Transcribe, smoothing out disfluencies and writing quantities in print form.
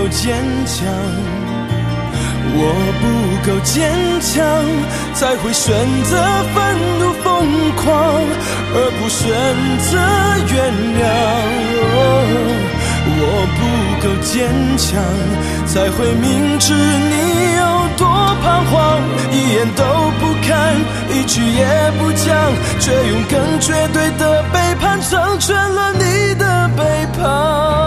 坚强，我不够坚强，才会选择愤怒疯狂，而不选择原谅。我不够坚强，才会明知你有多彷徨，一眼都不看，一句也不讲，却用更绝对的背叛成全了你的背叛。